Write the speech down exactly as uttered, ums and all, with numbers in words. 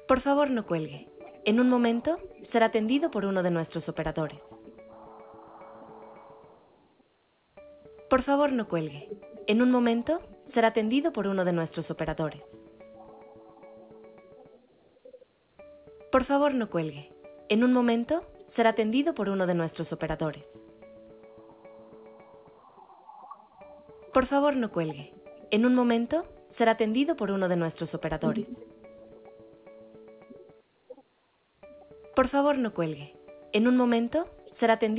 Por favor, no cuelgue. En un momento será atendido por uno de nuestros operadores. Por favor, no cuelgue. En un momento será atendido por uno de nuestros operadores. Por favor, no cuelgue. En un momento será atendido por uno de nuestros operadores. Por favor, no cuelgue. En un momento será atendido por uno de nuestros operadores. Por favor, no cuelgue. En un momento será atendido